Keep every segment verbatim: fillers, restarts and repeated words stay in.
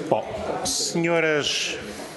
Bom, senhoras...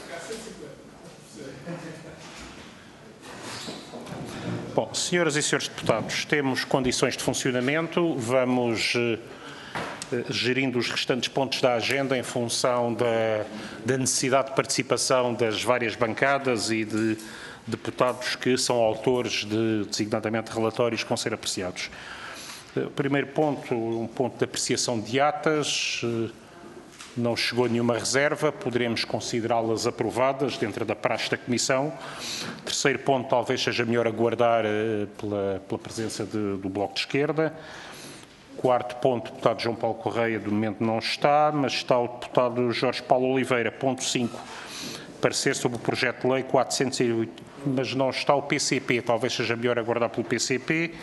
Bom, senhoras e senhores deputados, temos condições de funcionamento, vamos eh, gerindo os restantes pontos da agenda em função da, da necessidade de participação das várias bancadas e de deputados que são autores de, designadamente, relatórios que vão ser apreciados. O primeiro ponto, um ponto de apreciação de atas, não chegou nenhuma reserva, poderemos considerá-las aprovadas dentro da praxe da Comissão. Terceiro ponto, talvez seja melhor aguardar pela, pela presença de, do Bloco de Esquerda. Quarto ponto, o deputado João Paulo Correia, de momento não está, mas está o deputado Jorge Paulo Oliveira. Ponto cinco, parecer sobre o projeto de lei quatrocentos e oito, mas não está o P C P, talvez seja melhor aguardar pelo P C P.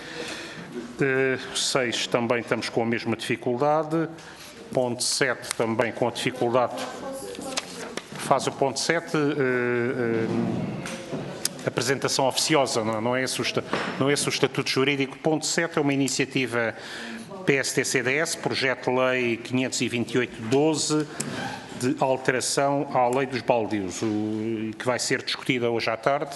seis, também estamos com a mesma dificuldade. Ponto sete, também com a dificuldade. Faz o ponto sete, uh, uh, apresentação oficiosa, não, não, é esse o, não é esse o estatuto jurídico. Ponto sete é uma iniciativa P S D C D S, projeto de lei quinhentos e vinte e oito doze, de alteração à lei dos baldios, o, que vai ser discutida hoje à tarde.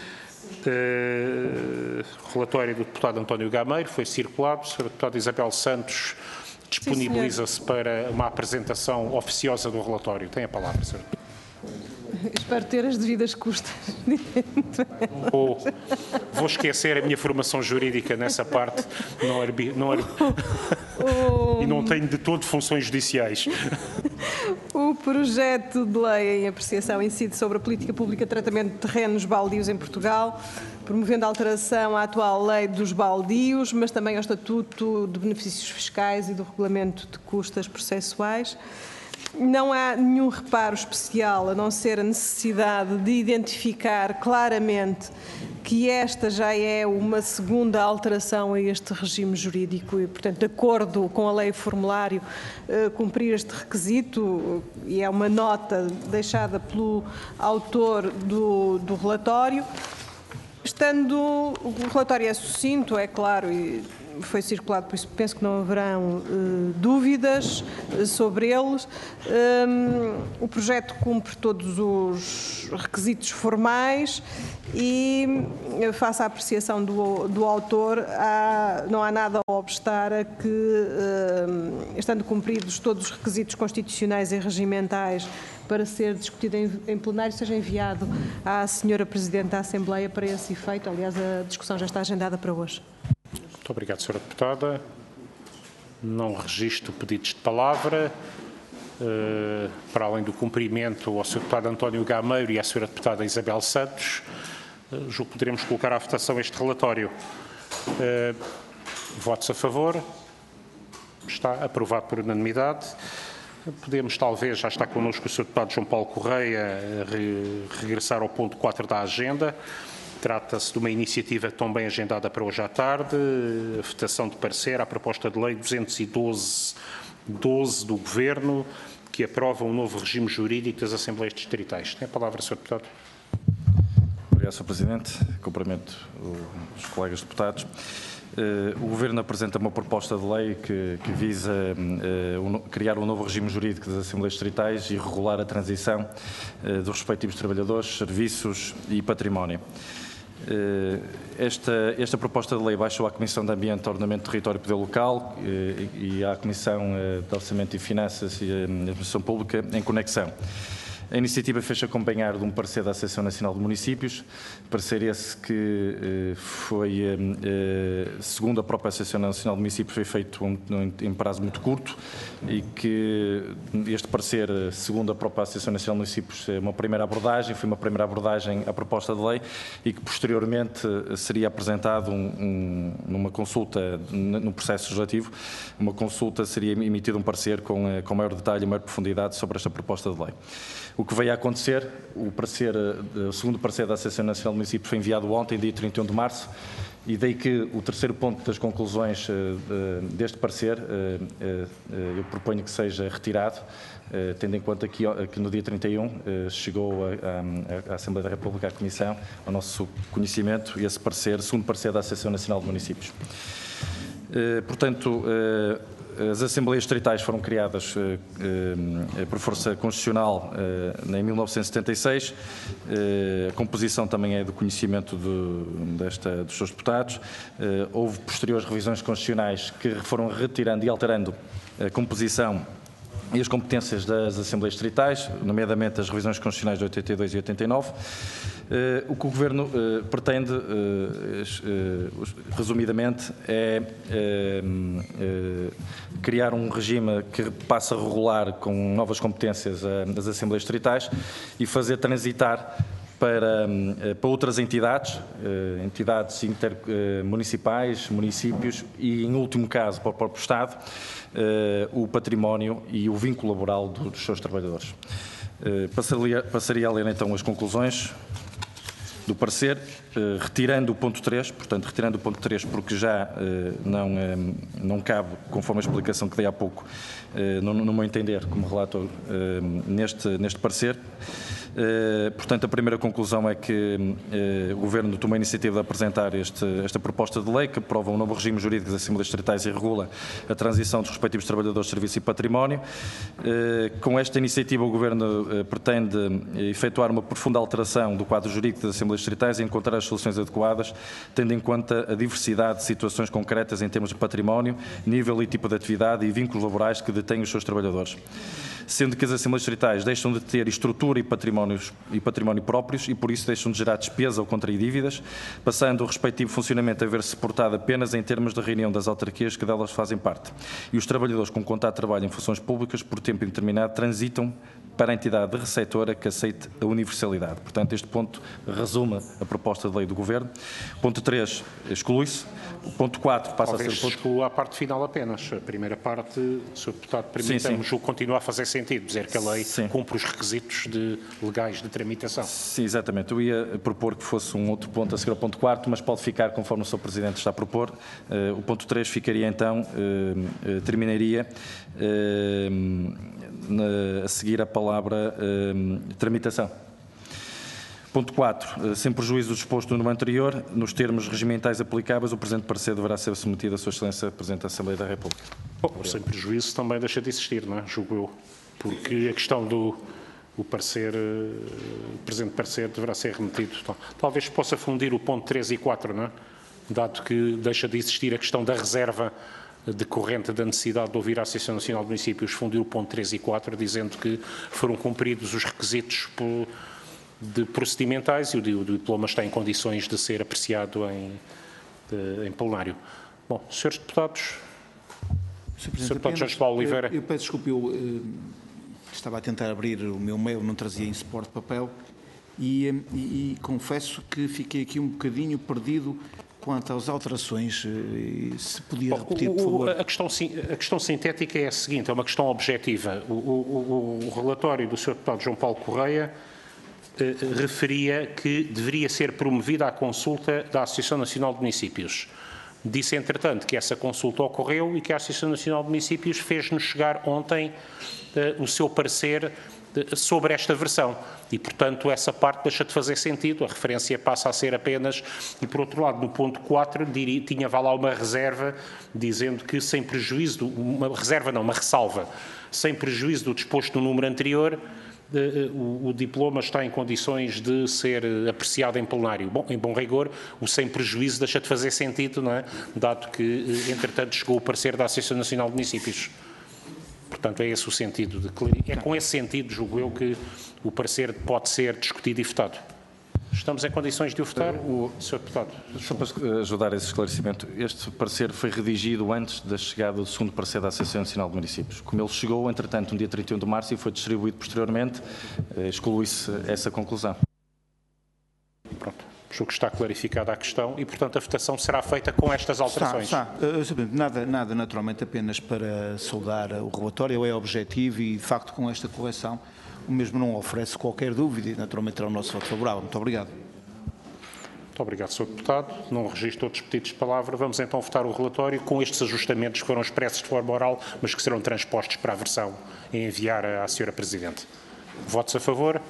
Uh, relatório do deputado António Gameiro foi circulado, a senhora deputada Isabel Santos disponibiliza-se para uma apresentação oficiosa do relatório. Tem a palavra, senhora. Espero ter as devidas custas. Vou, vou esquecer a minha formação jurídica nessa parte, não arbi, não arbi, o, e não tenho de todo funções judiciais. O projeto de lei em apreciação incide sobre a política pública de tratamento de terrenos baldios em Portugal, promovendo a alteração à atual lei dos baldios, mas também ao Estatuto de Benefícios Fiscais e do Regulamento de Custas Processuais. Não há nenhum reparo especial, a não ser a necessidade de identificar claramente que esta já é uma segunda alteração a este regime jurídico e, portanto, de acordo com a lei formulário, cumprir este requisito, e é uma nota deixada pelo autor do, do relatório. Estando, o relatório é sucinto, é claro, e foi circulado, por isso penso que não haverão uh, dúvidas uh, sobre eles. Um, o projeto cumpre todos os requisitos formais e, uh, face à apreciação do, do autor, há, não há nada a obstar a que, uh, estando cumpridos todos os requisitos constitucionais e regimentais para ser discutido em, em plenário, seja enviado à senhora Presidente da Assembleia para esse efeito. Aliás, a discussão já está agendada para hoje. Muito obrigado, senhora Deputada. Não registro pedidos de palavra. Uh, para além do cumprimento ao senhor Deputado António Gameiro e à senhora Deputada Isabel Santos, uh, julgo que poderemos colocar à votação este relatório. Uh, votos a favor. Está aprovado por unanimidade. Podemos, talvez, já está connosco o senhor Deputado João Paulo Correia, re, regressar ao ponto quatro da agenda. Trata-se de uma iniciativa também agendada para hoje à tarde, a votação de parecer à proposta de lei duzentos e doze doze do Governo, que aprova um novo regime jurídico das Assembleias Distritais. Tem a palavra, senhor Deputado. Obrigado, senhor Presidente. Cumprimento os colegas deputados. O Governo apresenta uma proposta de lei que, que visa uh, criar um novo regime jurídico das Assembleias Distritais e regular a transição uh, dos respectivos trabalhadores, serviços e património. Uh, esta, esta proposta de lei baixou à Comissão de Ambiente, Ordenamento, Território e Poder Local uh, e à Comissão uh, de Orçamento e Finanças e uh, Administração Pública em conexão. A iniciativa fez acompanhar de um parecer da Associação Nacional de Municípios, parecer esse que eh, foi, eh, segundo a própria Associação Nacional de Municípios, foi feito um, um, em prazo muito curto e que este parecer, segundo a própria Associação Nacional de Municípios, é uma primeira abordagem, foi uma primeira abordagem à proposta de lei e que posteriormente seria apresentado um, um, numa consulta no processo legislativo, uma consulta seria emitido um parecer com, com maior detalhe e maior profundidade sobre esta proposta de lei. O que veio a acontecer, o, parecer, o segundo parecer da Associação Nacional de Municípios foi enviado ontem, dia trinta e um de março, e daí que o terceiro ponto das conclusões deste parecer eu proponho que seja retirado, tendo em conta que, que no dia trinta e um chegou à Assembleia da República, à Comissão, ao nosso conhecimento, esse parecer, segundo parecer da Associação Nacional de Municípios. Portanto, as Assembleias Distritais foram criadas por força constitucional em mil novecentos e setenta e seis. A composição também é do conhecimento de, desta, dos seus deputados. Houve posteriores revisões constitucionais que foram retirando e alterando a composição e as competências das Assembleias Distritais, nomeadamente as revisões constitucionais de oitenta e dois e oitenta e nove. Uh, o que o Governo uh, pretende, uh, uh, resumidamente, é uh, uh, criar um regime que passa a regular com novas competências uh, as Assembleias Distritais e fazer transitar para, uh, para outras entidades, uh, entidades intermunicipais, uh, municípios e, em último caso, para o próprio Estado, uh, o património e o vínculo laboral do, dos seus trabalhadores. Uh, passaria, passaria a ler então as conclusões do parecer, eh, retirando o ponto três, portanto, retirando o ponto três porque já eh, não, eh, não cabe, conforme a explicação que dei há pouco, eh, no, no meu entender, como relator, eh, neste, neste parecer. Eh, portanto, a primeira conclusão é que eh, o Governo tomou a iniciativa de apresentar este, esta proposta de lei que aprova um novo regime jurídico das Assembleias Distritais e regula a transição dos respectivos trabalhadores de serviço e património. Eh, com esta iniciativa, o Governo eh, pretende efetuar uma profunda alteração do quadro jurídico das Assembleias Distritais e encontrar as soluções adequadas, tendo em conta a diversidade de situações concretas em termos de património, nível e tipo de atividade e vínculos laborais que detêm os seus trabalhadores. Sendo que as Assembleias Distritais deixam de ter estrutura e património, e património próprios e, por isso, deixam de gerar despesa ou contrair dívidas, passando o respectivo funcionamento a ver-se suportado apenas em termos de reunião das autarquias que delas fazem parte. E os trabalhadores com contrato de trabalho em funções públicas, por tempo indeterminado, transitam para a entidade receptora que aceite a universalidade. Portanto, este ponto resume a proposta de lei do Governo. Ponto três exclui-se. O ponto quatro passa Talvez a ser o ponto... exclua a parte final apenas. A primeira parte, senhor Deputado, permita-me, julgo que continua a fazer sentido, dizer que a lei sim. cumpre os requisitos de, legais de tramitação. Sim, exatamente. Eu ia propor que fosse um outro ponto a seguir ao ponto quatro, mas pode ficar conforme o senhor Presidente está a propor. Uh, o ponto três ficaria então, uh, uh, terminaria uh, na, a seguir a palavra uh, tramitação. Ponto quatro. Sem prejuízo do disposto no número anterior, nos termos regimentais aplicáveis, o presente parecer deverá ser submetido à Sua Excelência Presidente da Assembleia da República. Bom, sem prejuízo também deixa de existir, não é? Julgo eu. Porque a questão do o parecer, o presente parecer deverá ser remetido. Talvez possa fundir o ponto três e quatro, não é? Dado que deixa de existir a questão da reserva decorrente da necessidade de ouvir a Associação Nacional de Municípios, fundir o ponto três e quatro, dizendo que foram cumpridos os requisitos por de procedimentais e o, o diploma está em condições de ser apreciado em, de, em plenário. Bom, senhores deputados, senhor Deputado Jorge Paulo Oliveira. Eu, eu peço desculpa, eu uh, estava a tentar abrir o meu mail, não trazia em suporte de papel e, e, e confesso que fiquei aqui um bocadinho perdido quanto às alterações. Uh, se podia repetir, o, o, por favor. A questão, a questão sintética é a seguinte, é uma questão objetiva. O, o, o, o relatório do senhor Deputado João Paulo Correia referia que deveria ser promovida a consulta da Associação Nacional de Municípios. Disse, entretanto, que essa consulta ocorreu e que a Associação Nacional de Municípios fez-nos chegar ontem uh, o seu parecer uh, sobre esta versão. E, portanto, essa parte deixa de fazer sentido. A referência passa a ser apenas... E, por outro lado, no ponto quatro, diria, tinha vá lá uma reserva, dizendo que, sem prejuízo... Uma reserva não, uma ressalva. Sem prejuízo do disposto no número anterior... O, o diploma está em condições de ser apreciado em plenário. Bom, em bom rigor, o sem prejuízo deixa de fazer sentido, não é? Dado que, entretanto, chegou o parecer da Associação Nacional de Municípios. Portanto, é esse o sentido. De, é com esse sentido, julgo eu, que o parecer pode ser discutido e votado. Estamos em condições de o votar? O senhor Deputado. Só para ajudar a esse esclarecimento, este parecer foi redigido antes da chegada do segundo parecer da Associação Nacional de Municípios. Como ele chegou, entretanto, no dia trinta e um de março e foi distribuído posteriormente, exclui-se essa conclusão. Pronto. Julgo que está clarificada a questão e, portanto, a votação será feita com estas alterações. Está, está. Nada, nada, naturalmente, apenas para saudar o relatório, é objetivo e, de facto, com esta correção, o mesmo não oferece qualquer dúvida e, naturalmente, terá o nosso voto favorável. Muito obrigado. Muito obrigado, senhor Deputado. Não registro outros pedidos de palavra. Vamos então votar o relatório com estes ajustamentos que foram expressos de forma oral, mas que serão transpostos para a versão e enviar à senhora Presidente. Votos a favor?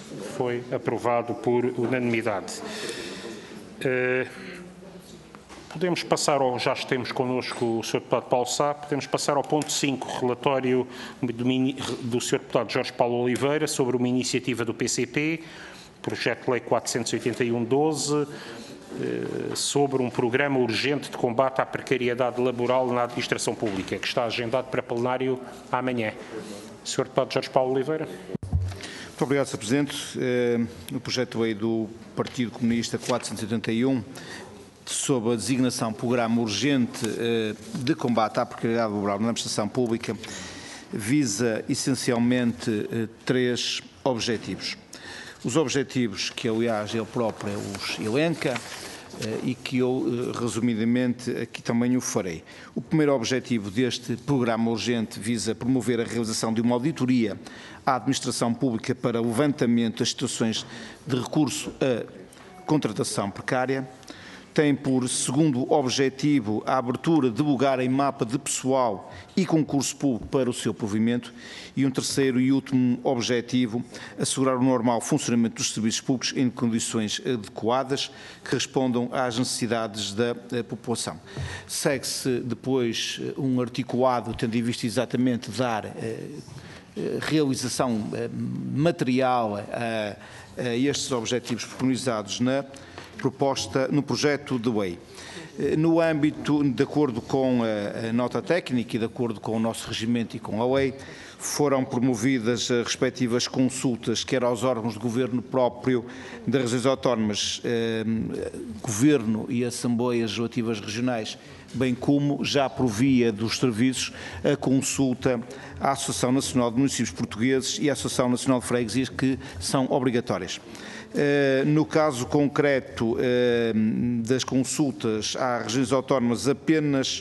Foi aprovado por unanimidade. Uh, Podemos passar, ao, já temos connosco o senhor Deputado Paulo Sá, podemos passar ao ponto cinco, relatório do, do senhor Deputado Jorge Paulo Oliveira sobre uma iniciativa do P C P, projeto de lei quatrocentos e oitenta e um barra doze, sobre um programa urgente de combate à precariedade laboral na administração pública, que está agendado para plenário amanhã. senhor Deputado Jorge Paulo Oliveira. Muito obrigado, senhor Presidente. O projeto de lei do Partido Comunista quatrocentos e oitenta e um, sob a designação Programa Urgente de Combate à Precariedade Laboral na Administração Pública, visa essencialmente três objetivos. Os objetivos que, aliás, ele próprio os elenca e que eu, resumidamente, aqui também o farei. O primeiro objetivo deste programa urgente visa promover a realização de uma auditoria à administração pública para o levantamento das situações de recurso à contratação precária. Tem por segundo objetivo a abertura de lugar em mapa de pessoal e concurso público para o seu provimento. E um terceiro e último objetivo, assegurar o normal funcionamento dos serviços públicos em condições adequadas que respondam às necessidades da população. Segue-se depois um articulado tendo em vista exatamente dar eh, realização eh, material a, a estes objetivos preconizados na proposta no projeto de lei. No âmbito, de acordo com a, a nota técnica e de acordo com o nosso regimento e com a lei, foram promovidas as respectivas consultas, quer aos órgãos de governo próprio das regiões autónomas, eh, governo e assembleias legislativas regionais, bem como já por via dos serviços a consulta à Associação Nacional de Municípios Portugueses e à Associação Nacional de Freguesias, que são obrigatórias. No caso concreto das consultas às regiões autónomas, apenas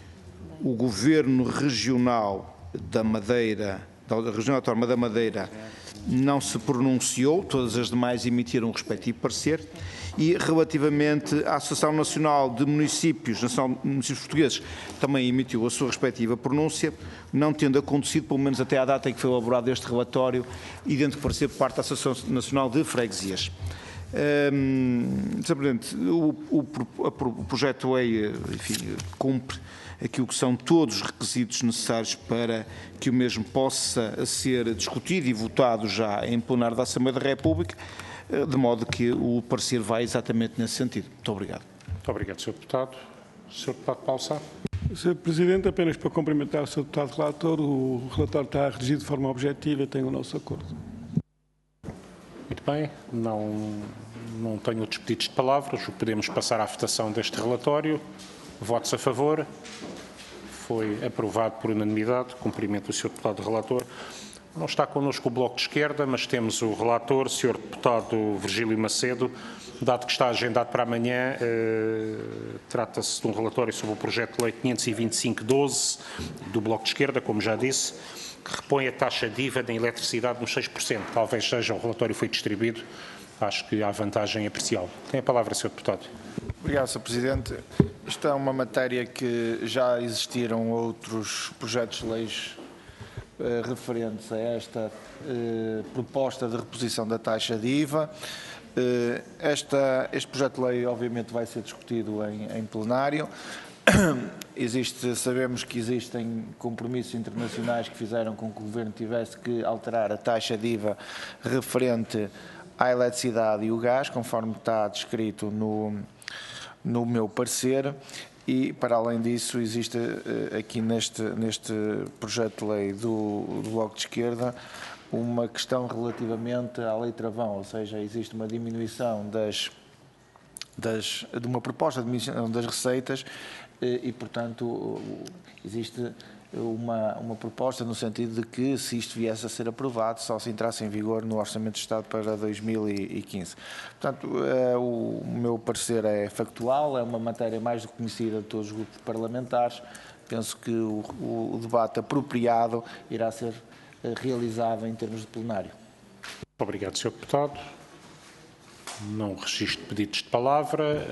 o Governo Regional da Madeira, da Região Autónoma da Madeira, não se pronunciou, todas as demais emitiram o respectivo parecer. E relativamente à Associação Nacional de Municípios, Nacional de Municípios Portugueses, também emitiu a sua respectiva pronúncia, não tendo acontecido, pelo menos até à data em que foi elaborado este relatório, idêntico parecer por parte da Associação Nacional de Freguesias. Hum, senhor Presidente, o, o, o projeto de lei, enfim, cumpre aquilo que são todos os requisitos necessários para que o mesmo possa ser discutido e votado já em plenário da Assembleia da República, de modo que o parecer vai exatamente nesse sentido. Muito obrigado. Muito obrigado, senhor Deputado. senhor Deputado Paulo Sá. senhor Presidente, apenas para cumprimentar o senhor Deputado Relator, o relatório está redigido de forma objetiva e tem o nosso acordo. Muito bem, não, não tenho outros pedidos de palavras, podemos passar à votação deste relatório. Votos a favor. Foi aprovado por unanimidade. Cumprimento o senhor Deputado Relator. Não está connosco o Bloco de Esquerda, mas temos o relator, senhor Deputado Virgílio Macedo, dado que está agendado para amanhã, eh, trata-se de um relatório sobre o projeto de lei quinhentos e vinte e cinco barra doze do Bloco de Esquerda, como já disse, que repõe a taxa D I V A da eletricidade nos seis por cento. Talvez seja, o relatório foi distribuído, acho que há vantagem apreciável. Tem a palavra, senhor Deputado. Obrigado, senhor Presidente. Isto é uma matéria que já existiram outros projetos de leis eh, referentes a esta eh, proposta de reposição da taxa de I V A. Eh, esta, este projeto de lei, obviamente, vai ser discutido em, em plenário. Existe, sabemos que existem compromissos internacionais que fizeram com que o Governo tivesse que alterar a taxa de I V A referente à eletricidade e o gás, conforme está descrito no, no meu parecer. E, para além disso, existe aqui neste, neste projeto de lei do, do Bloco de Esquerda uma questão relativamente à lei travão, ou seja, existe uma diminuição das, das, de uma proposta de diminuição das receitas e, portanto, existe uma, uma proposta no sentido de que, se isto viesse a ser aprovado, só se entrasse em vigor no Orçamento de Estado para dois mil e quinze. Portanto, o meu parecer é factual, é uma matéria mais do que conhecida de todos os grupos parlamentares. Penso que o, o debate apropriado irá ser realizado em termos de plenário. Obrigado, senhor Deputado. Não registro pedidos de palavra,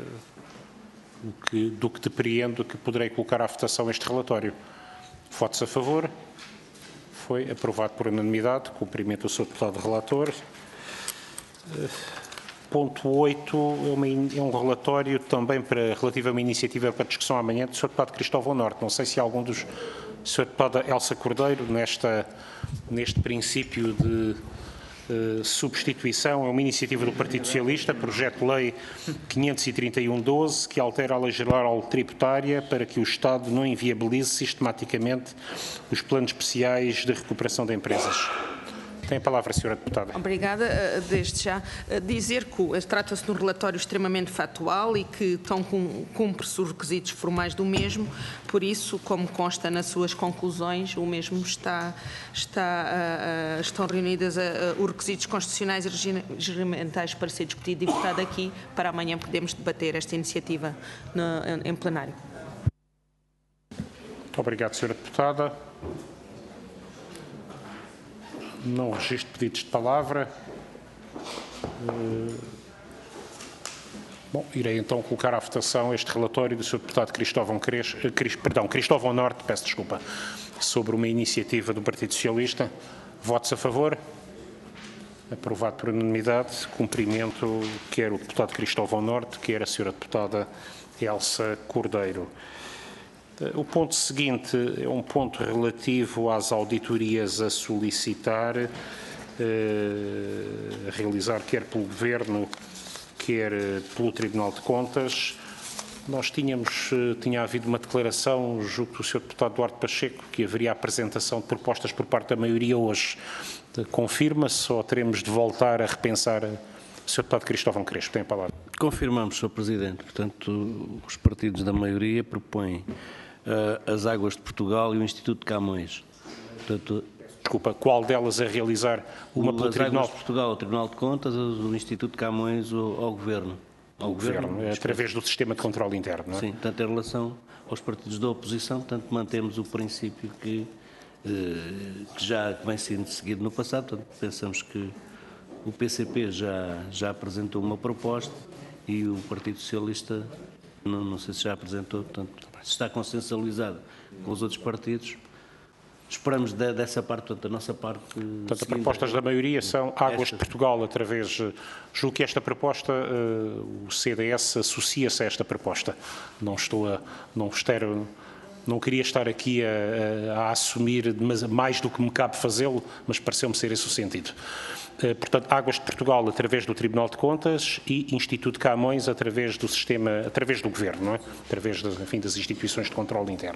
uh, que, do que depreendo que poderei colocar à votação este relatório. Votos a favor. Foi aprovado por unanimidade. Cumprimento o senhor Deputado Relator. Uh, ponto oito é, uma, é um relatório também para, relativo a uma iniciativa para discussão amanhã do senhor Deputado Cristóvão Norte. Não sei se há algum dos... senhora Deputada Elsa Cordeiro, nesta, neste princípio de uh, substituição, é uma iniciativa do Partido Socialista, projeto de lei quinhentos e trinta e um barra doze, que altera a lei geral tributária para que o Estado não inviabilize sistematicamente os planos especiais de recuperação de empresas. Tem a palavra a senhora Deputada. Obrigada. Desde já dizer que trata-se de um relatório extremamente factual e que estão cumpre-se os requisitos formais do mesmo, por isso, como consta nas suas conclusões, o mesmo está, está, estão reunidas os requisitos constitucionais e regimentais para ser discutido e votado aqui, para amanhã podermos debater esta iniciativa no, em plenário. Muito obrigado, senhora Deputada. Não registro pedidos de palavra. Bom, irei então colocar à votação este relatório do senhor Deputado Cristóvão, Cres, Cris, perdão, Cristóvão Norte, peço desculpa, sobre uma iniciativa do Partido Socialista. Votos a favor? Aprovado por unanimidade. Cumprimento quer o deputado Cristóvão Norte, quer a senhora Deputada Elsa Cordeiro. O ponto seguinte é um ponto relativo às auditorias a solicitar, eh, a realizar quer pelo Governo, quer pelo Tribunal de Contas. Nós tínhamos, tinha havido uma declaração junto do senhor Deputado Duarte Pacheco que haveria apresentação de propostas por parte da maioria hoje. Confirma-se ou teremos de voltar a repensar? O senhor Deputado Cristóvão Crespo tem a palavra. Confirmamos, senhor Presidente. Portanto, os partidos da maioria propõem uh, as Águas de Portugal e o Instituto de Camões. Portanto, Desculpa, qual delas a realizar uma pelo as Tribunal? Águas de Portugal ao Tribunal de Contas, o Instituto de Camões ao, ao Governo. Ao o Governo, Governo através do sistema de controle interno, não é? Sim, portanto, em relação aos partidos da oposição, portanto, mantemos o princípio que, uh, que já vem sendo seguido no passado. Portanto, pensamos que o P C P já, já apresentou uma proposta e o Partido Socialista, não, não sei se já apresentou, portanto, está consensualizado com os outros partidos. Esperamos de, dessa parte, portanto, a nossa parte... Portanto, as propostas da maioria são Águas de Portugal através... Julgo que esta proposta, uh, o C D S associa-se a esta proposta. Não estou a... Não espero... Não queria estar aqui a, a, a assumir mais do que me cabe fazê-lo, mas pareceu-me ser esse o sentido. Uh, portanto, Águas de Portugal através do Tribunal de Contas e Instituto de Camões através do sistema, através do Governo, não é? Através das, enfim, das instituições de controle interno.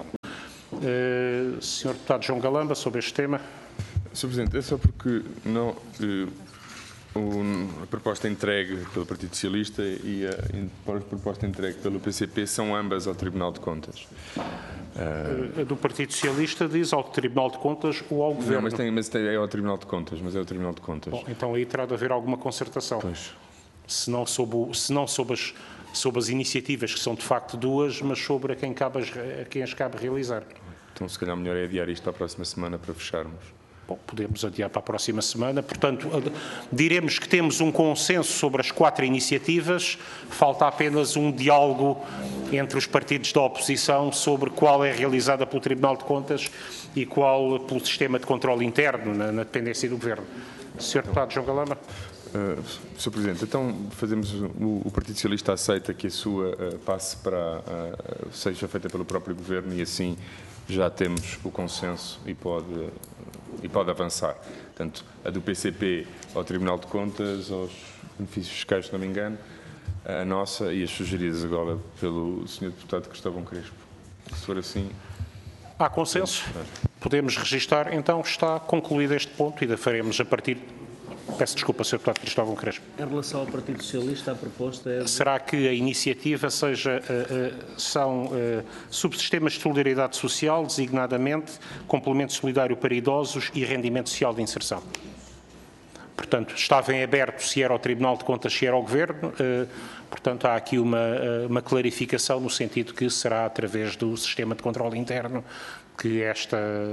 Uh, senhor Deputado João Galamba, sobre este tema. senhor Presidente, é só porque não, uh, o, a proposta entregue pelo Partido Socialista e a, a proposta entregue pelo P C P são ambas ao Tribunal de Contas. Uh, a do Partido Socialista diz ao Tribunal de Contas ou ao Governo. Não, mas, tem, mas tem, é ao Tribunal de Contas, mas é ao Tribunal de Contas. Bom, então aí terá de haver alguma concertação. Pois. Se não sob, se não sob, as, sob as iniciativas, que são de facto duas, mas sobre a quem, cabe as, a quem as cabe realizar. Então, se calhar, melhor é adiar isto para a próxima semana para fecharmos. Bom, podemos adiar para a próxima semana. Portanto, diremos que temos um consenso sobre as quatro iniciativas. Falta apenas um diálogo entre os partidos da oposição sobre qual é realizada pelo Tribunal de Contas e qual pelo sistema de controle interno na, na dependência do Governo. senhor Deputado João Galamba. Uh, senhor Presidente, então fazemos o, o Partido Socialista aceita que a sua uh, passe para uh, seja feita pelo próprio Governo e assim já temos o consenso e pode, uh, e pode avançar. Portanto, a do P C P ao Tribunal de Contas, aos benefícios fiscais, se não me engano, a nossa e as sugeridas agora pelo senhor Deputado Cristóvão Crespo. Se for assim... Há consenso? Podemos registar. Então está concluído este ponto e da faremos a partir... Peço desculpa, senhor Deputado Cristóvão Crespo. Em relação ao Partido Socialista, a proposta é... Será que a iniciativa seja, uh, uh, são uh, subsistemas de solidariedade social, designadamente complemento solidário para idosos e rendimento social de inserção? Portanto, estava em aberto se era ao Tribunal de Contas, se era ao Governo. Uh, portanto, há aqui uma, uh, uma clarificação no sentido que será através do sistema de controle interno que esta,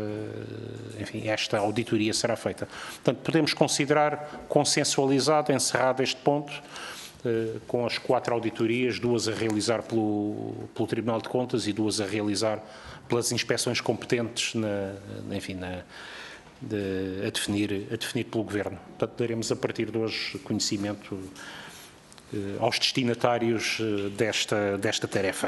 enfim, esta auditoria será feita. Portanto, podemos considerar consensualizado, encerrado este ponto, eh, com as quatro auditorias, duas a realizar pelo, pelo Tribunal de Contas e duas a realizar pelas inspeções competentes, na, enfim, na, de, a, definir, a definir pelo Governo. Portanto, daremos a partir de hoje conhecimento aos destinatários desta, desta tarefa.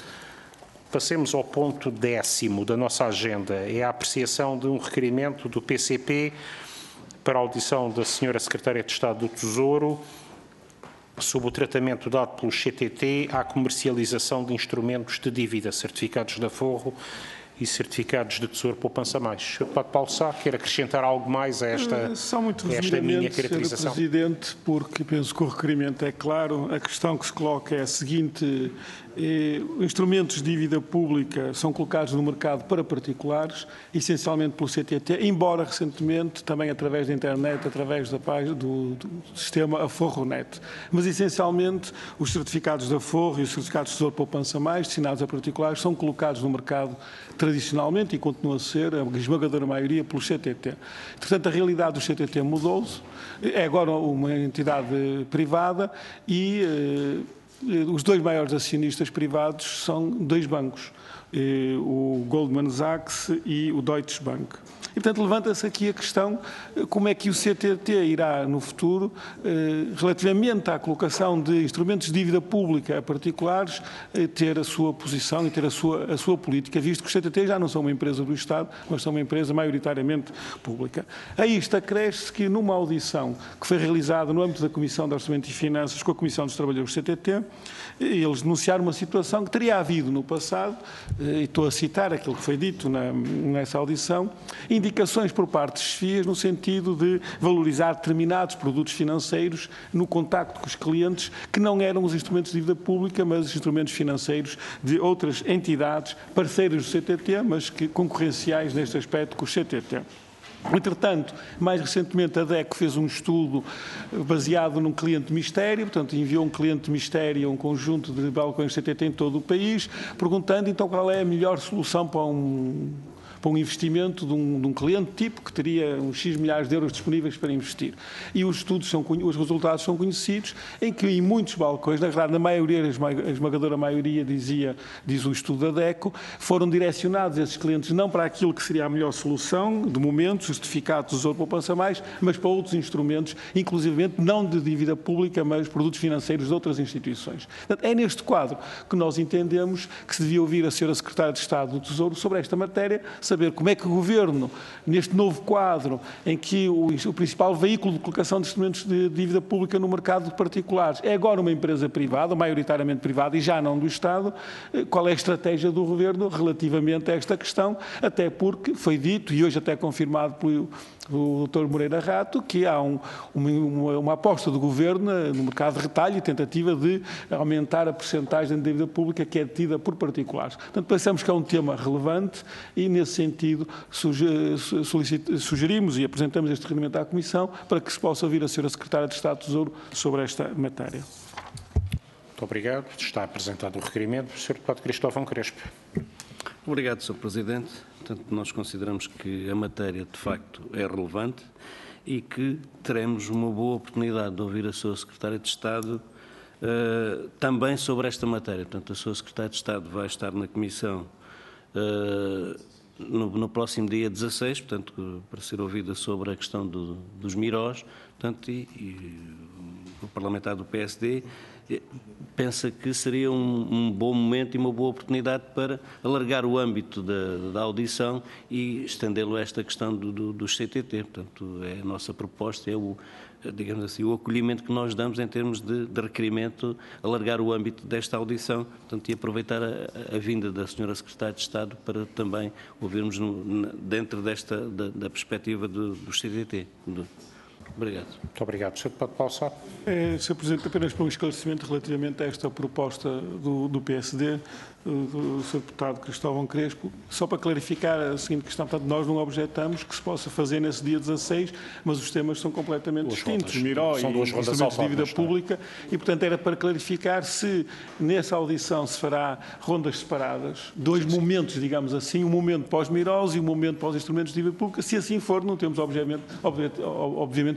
Passemos ao ponto décimo da nossa agenda, é a apreciação de um requerimento do P C P para a audição da senhora Secretária de Estado do Tesouro sobre o tratamento dado pelo C T T à comercialização de instrumentos de dívida, certificados de aforro e certificados de Tesouro Poupança Mais. senhor Deputado Paulo Sá, quer acrescentar algo mais a esta, Só muito a esta minha resumidamente, caracterização? senhor Presidente, porque penso que o requerimento é claro. A questão que se coloca é a seguinte: eh, instrumentos de dívida pública são colocados no mercado para particulares, essencialmente pelo C T T, embora recentemente também através da internet, através da página do, do sistema Aforronet. Mas essencialmente os certificados de aforro e os certificados de Tesouro Poupança Mais, destinados a particulares, são colocados no mercado tradicionalmente e continua a ser, a esmagadora maioria, pelo C T T. Portanto, a realidade do C T T mudou-se, é agora uma entidade privada e eh, os dois maiores acionistas privados são dois bancos, eh, o Goldman Sachs e o Deutsche Bank. E, portanto, levanta-se aqui a questão como é que o C T T irá, no futuro, eh, relativamente à colocação de instrumentos de dívida pública a particulares, eh, ter a sua posição e ter a sua, a sua política, visto que os C T T já não são uma empresa do Estado, mas são uma empresa maioritariamente pública. A isto acresce que, numa audição que foi realizada no âmbito da Comissão de Orçamento e Finanças com a Comissão dos Trabalhadores do C T T, eles denunciaram uma situação que teria havido no passado, e estou a citar aquilo que foi dito na, nessa audição, indicações por parte de chefias no sentido de valorizar determinados produtos financeiros no contacto com os clientes, que não eram os instrumentos de dívida pública, mas os instrumentos financeiros de outras entidades parceiras do C T T, mas que concorrenciais neste aspecto com o C T T. Entretanto, mais recentemente a DECO fez um estudo baseado num cliente mistério, portanto enviou um cliente mistério a um conjunto de balcões C T T em todo o país, perguntando então qual é a melhor solução para um... para um investimento de um, de um cliente tipo que teria uns X milhares de euros disponíveis para investir. E os estudos são, os resultados são conhecidos, em que em muitos balcões, na verdade, na maioria, a esmagadora maioria, dizia, diz o estudo da DECO, foram direcionados esses clientes não para aquilo que seria a melhor solução, de momento, certificado de Tesouro Poupança Mais, mas para outros instrumentos, inclusivamente não de dívida pública, mas produtos financeiros de outras instituições. Portanto, é neste quadro que nós entendemos que se devia ouvir a senhora Secretária de Estado do Tesouro sobre esta matéria, saber como é que o Governo, neste novo quadro, em que o, o principal veículo de colocação de instrumentos de dívida pública no mercado de particulares é agora uma empresa privada, maioritariamente privada e já não do Estado, qual é a estratégia do Governo relativamente a esta questão, até porque foi dito, e hoje até confirmado pelo o doutor Moreira Rato, que há um, uma, uma aposta do Governo no mercado de retalho e tentativa de aumentar a percentagem de dívida pública que é detida por particulares. Portanto, pensamos que é um tema relevante e, nesse sentido, sugerimos e apresentamos este requerimento à Comissão para que se possa ouvir a senhora Secretária de Estado do Tesouro sobre esta matéria. Muito obrigado. Está apresentado o requerimento. senhor Deputado Cristóvão Crespo. Obrigado, senhor Presidente. Portanto, nós consideramos que a matéria, de facto, é relevante e que teremos uma boa oportunidade de ouvir a sua Secretária de Estado uh, também sobre esta matéria. Portanto, a sua Secretária de Estado vai estar na Comissão uh, no, no próximo dia dezasseis, portanto, para ser ouvida sobre a questão do, dos mirós, portanto, e, e o parlamentar do P S D pensa que seria um, um bom momento e uma boa oportunidade para alargar o âmbito da, da audição e estendê-lo a esta questão do, do, do C T T. Portanto, é a nossa proposta, é o, digamos assim, o acolhimento que nós damos em termos de, de requerimento, alargar o âmbito desta audição, portanto, e aproveitar a, a vinda da senhora Secretária de Estado para também ouvirmos no, dentro desta, da, da perspectiva do, do C T T. Do, Obrigado. Muito obrigado. senhor Deputado Paulo Sá. É, senhor Presidente, apenas para um esclarecimento relativamente a esta proposta do, do P S D, do senhor Deputado Cristóvão Crespo, só para clarificar a seguinte questão, portanto, nós não objetamos que se possa fazer nesse dia dezasseis, mas os temas são completamente duas distintos, rondas, Miró e instrumentos de dívida pública, e, portanto, era para clarificar se nessa audição se fará rondas separadas, dois sim, momentos, digamos assim, um momento pós-Mirós e um momento pós-instrumentos de dívida pública. Se assim for, não temos, obviamente, obviamente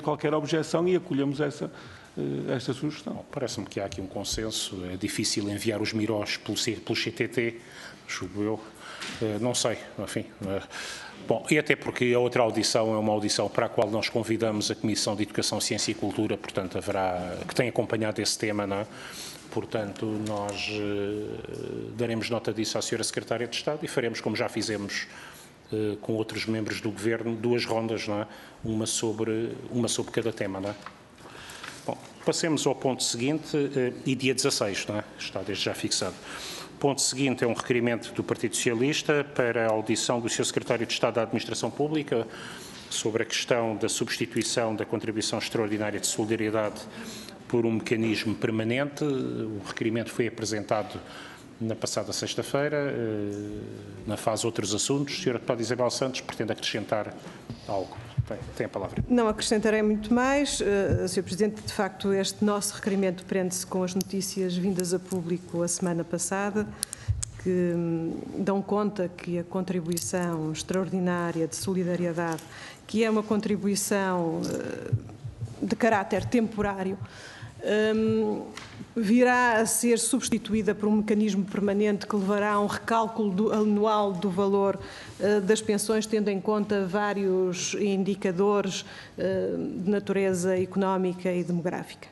qualquer objeção e acolhemos essa, esta sugestão. Parece-me que há aqui um consenso. É difícil enviar os mirós pelo, C, pelo C T T, julgo eu. Não sei, enfim. Bom, e até porque a outra audição é uma audição para a qual nós convidamos a Comissão de Educação, Ciência e Cultura, portanto, haverá, que tem acompanhado esse tema, não é? Portanto, nós uh, daremos nota disso à senhora Secretária de Estado e faremos, como já fizemos uh, com outros membros do Governo, duas rondas, não é? Uma sobre, uma sobre cada tema, não é? Bom, passemos ao ponto seguinte, uh, e dia dezasseis, não é? Está desde já fixado. O ponto seguinte é um requerimento do Partido Socialista para a audição do senhor Secretário de Estado da Administração Pública sobre a questão da substituição da contribuição extraordinária de solidariedade por um mecanismo permanente. O requerimento foi apresentado na passada sexta-feira, na fase outros assuntos. senhora Deputada Isabel Santos pretende acrescentar algo. Tem, tem a palavra. Não acrescentarei muito mais. Uh, senhor Presidente, de facto, este nosso requerimento prende-se com as notícias vindas a público a semana passada, que um, dão conta que a contribuição extraordinária de solidariedade, que é uma contribuição uh, de caráter temporário, Um, virá a ser substituída por um mecanismo permanente que levará a um recálculo do, anual do valor uh, das pensões, tendo em conta vários indicadores uh, de natureza económica e demográfica.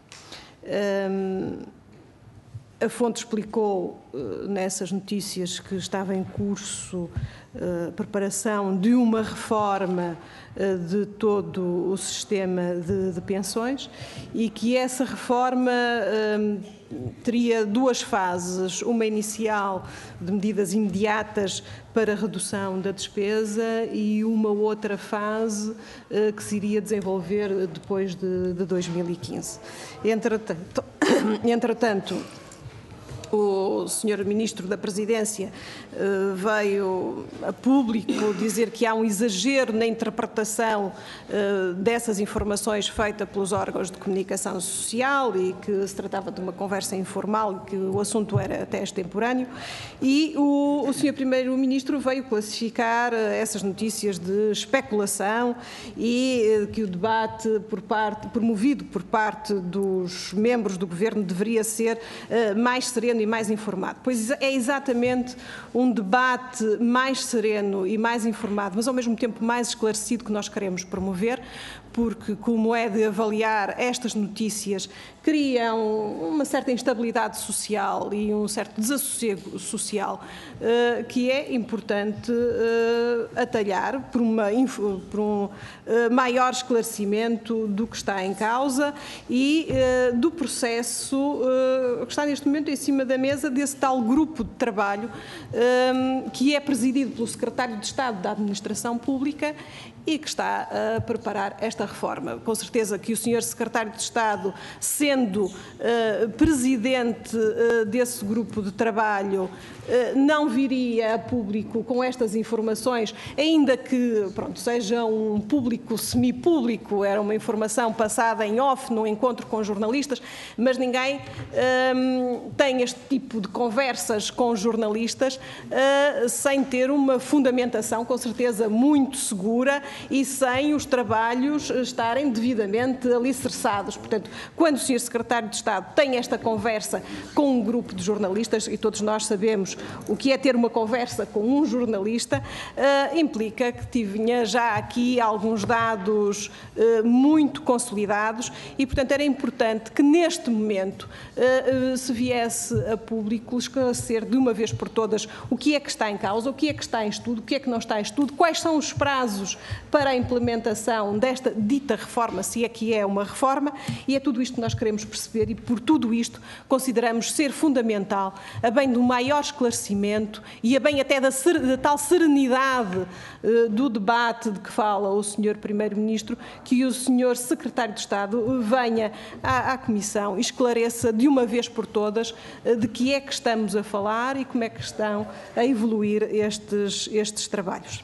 Um, a fonte explicou uh, nessas notícias que estava em curso a uh, preparação de uma reforma uh, de todo o sistema de, de pensões e que essa reforma uh, teria duas fases, uma inicial de medidas imediatas para a redução da despesa e uma outra fase uh, que se iria desenvolver depois de, de dois mil e quinze. Entretanto, entretanto o senhor Ministro da Presidência uh, veio a público dizer que há um exagero na interpretação uh, dessas informações feitas pelos órgãos de comunicação social e que se tratava de uma conversa informal e que o assunto era até extemporâneo. E o, o senhor Primeiro-Ministro veio classificar uh, essas notícias de especulação e uh, que o debate por parte, promovido por parte dos membros do Governo deveria ser uh, mais sereno e mais informado. Pois é exatamente um debate mais sereno e mais informado, mas ao mesmo tempo mais esclarecido que nós queremos promover, porque, como é de avaliar, estas notícias criam uma certa instabilidade social e um certo desassossego social uh, que é importante uh, atalhar por, uma, por um uh, maior esclarecimento do que está em causa e uh, do processo uh, que está neste momento em cima da mesa desse tal grupo de trabalho um, que é presidido pelo Secretário de Estado da Administração Pública e que está a preparar esta reforma. Com certeza que o senhor Secretário de Estado, sendo uh, presidente uh, desse grupo de trabalho, uh, não viria a público com estas informações, ainda que, pronto, seja um público semipúblico, era uma informação passada em off, num encontro com jornalistas, mas ninguém um, tem este tipo de conversas com jornalistas uh, sem ter uma fundamentação, com certeza, muito segura e sem os trabalhos estarem devidamente alicerçados. Portanto, quando o senhor Secretário de Estado tem esta conversa com um grupo de jornalistas, e todos nós sabemos o que é ter uma conversa com um jornalista, uh, implica que tinha já aqui alguns dados uh, muito consolidados e, portanto, era importante que neste momento uh, uh, se viesse a público esclarecer de uma vez por todas o que é que está em causa, o que é que está em estudo, o que é que não está em estudo, quais são os prazos para a implementação desta dita reforma, se é que é uma reforma, e é tudo isto que nós queremos perceber e por tudo isto consideramos ser fundamental, a bem do maior esclarecimento e a bem até da, da tal serenidade uh, do debate de que fala o senhor Primeiro-Ministro, que o senhor Secretário de Estado venha à, à Comissão e esclareça de uma vez por todas uh, de que é que estamos a falar e como é que estão a evoluir estes, estes trabalhos.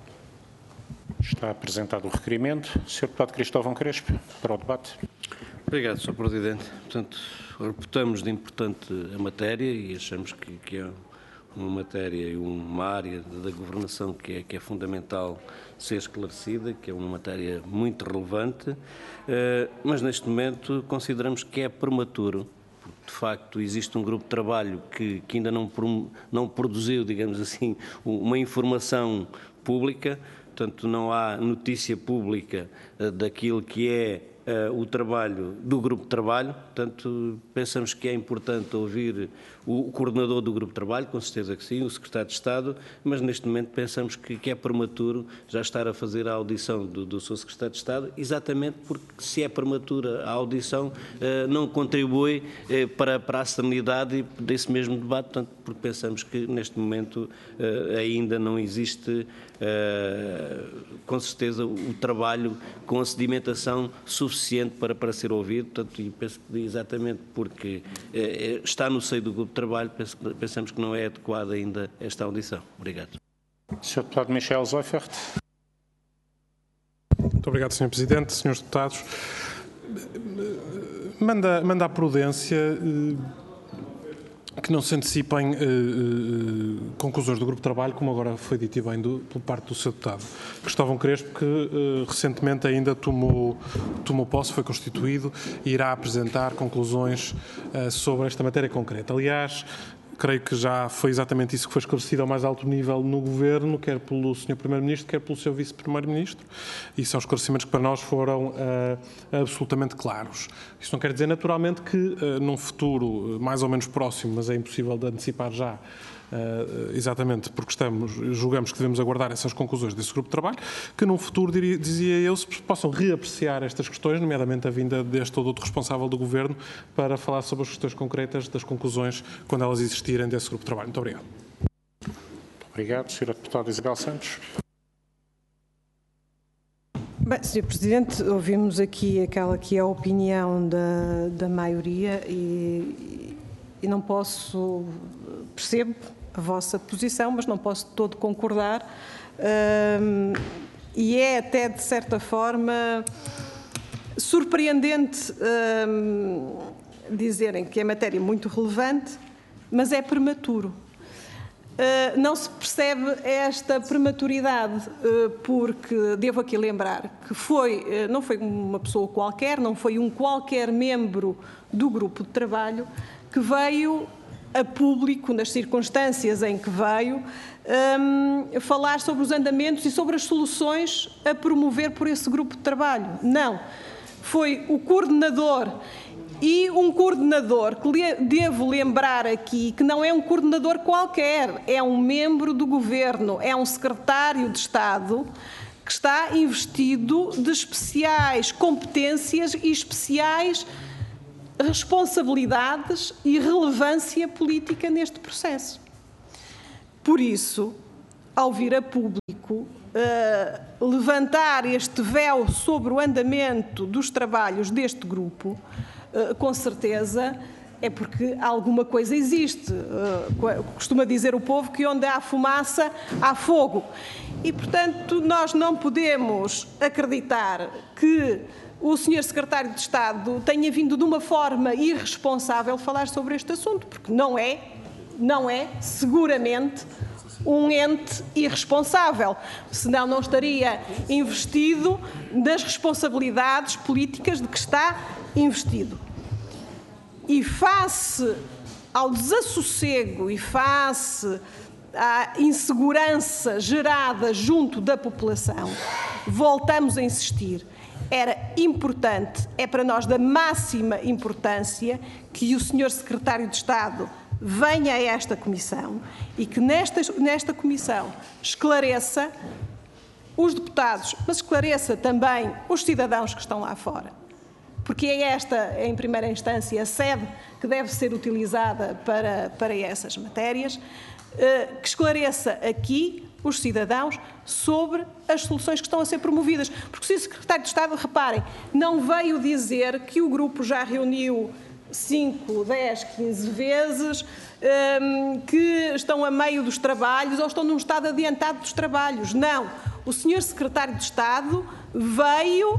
Está apresentado o requerimento. senhor Deputado Cristóvão Crespo, para o debate. Obrigado, senhor Presidente. Portanto, reputamos de importante a matéria e achamos que, que é uma matéria e uma área da governação que é, que é fundamental ser esclarecida, que é uma matéria muito relevante, mas neste momento consideramos que é prematuro. De facto, existe um grupo de trabalho que, que ainda não, não produziu, digamos assim, uma informação pública, portanto não há notícia pública daquilo que é Uh, o trabalho do grupo de trabalho, portanto pensamos que é importante ouvir o, o coordenador do grupo de trabalho, com certeza que sim, o secretário de Estado, mas neste momento pensamos que, que é prematuro já estar a fazer a audição do, do seu secretário de Estado, exatamente porque se é prematura a audição uh, não contribui uh, para, para a serenidade desse mesmo debate, portanto, porque pensamos que neste momento uh, ainda não existe uh, com certeza o trabalho com a sedimentação suficiente suficiente para, para ser ouvido, portanto, e penso que exatamente porque eh, está no seio do grupo de trabalho, penso, pensamos que não é adequada ainda esta audição. Obrigado. senhor Deputado Michel Zoifert. Muito obrigado, senhor Presidente. Senhores Deputados, manda, manda a prudência eh, que não se antecipem eh, eh, conclusões do grupo de trabalho, como agora foi dito e bem do, por parte do senhor Deputado Cristóvão Crespo, que eh, recentemente ainda tomou, tomou posse, foi constituído e irá apresentar conclusões eh, sobre esta matéria concreta. Aliás, creio que já foi exatamente isso que foi esclarecido ao mais alto nível no Governo, quer pelo senhor Primeiro-Ministro, quer pelo seu Vice-Primeiro-Ministro, e são esclarecimentos que para nós foram uh, absolutamente claros. Isso não quer dizer, naturalmente, que uh, num futuro mais ou menos próximo, mas é impossível de antecipar já, Uh, exatamente porque estamos, julgamos que devemos aguardar essas conclusões desse grupo de trabalho, que num futuro, diria, dizia eu, se possam reapreciar estas questões, nomeadamente a vinda deste ou de outro responsável do Governo, para falar sobre as questões concretas das conclusões, quando elas existirem, desse grupo de trabalho. Muito obrigado. Muito obrigado. senhora Deputada Isabel Santos. Bem, senhor Presidente, ouvimos aqui aquela que é a opinião da, da maioria e, e não posso, percebo a vossa posição, mas não posso de todo concordar, um, e é até de certa forma surpreendente um, dizerem que é matéria muito relevante, mas é prematuro. Uh, não se percebe esta prematuridade, uh, porque devo aqui lembrar que foi, uh, não foi uma pessoa qualquer, não foi um qualquer membro do grupo de trabalho que veio a público, nas circunstâncias em que veio, um, falar sobre os andamentos e sobre as soluções a promover por esse grupo de trabalho. Não. Foi o coordenador, e um coordenador que devo lembrar aqui que não é um coordenador qualquer, é um membro do Governo, é um secretário de Estado que está investido de especiais competências e especiais responsabilidades e relevância política neste processo. Por isso, ao vir a público uh, levantar este véu sobre o andamento dos trabalhos deste grupo, uh, com certeza é porque alguma coisa existe. Uh, costuma dizer o povo que onde há fumaça, há fogo. E, portanto, nós não podemos acreditar que o senhor Secretário de Estado tenha vindo de uma forma irresponsável falar sobre este assunto, porque não é, não é, seguramente, um ente irresponsável, senão não estaria investido das responsabilidades políticas de que está investido. E face ao desassossego e face à insegurança gerada junto da população, voltamos a insistir. Era importante, é para nós da máxima importância que o senhor Secretário de Estado venha a esta comissão e que nesta, nesta comissão esclareça os deputados, mas esclareça também os cidadãos que estão lá fora. Porque é esta, em primeira instância, a sede que deve ser utilizada para, para essas matérias, que esclareça aqui os cidadãos sobre as soluções que estão a ser promovidas. Porque se o Secretário de Estado, reparem, não veio dizer que o grupo já reuniu cinco, dez, quinze vezes, um, que estão a meio dos trabalhos ou estão num estado adiantado dos trabalhos. Não. O senhor Secretário de Estado veio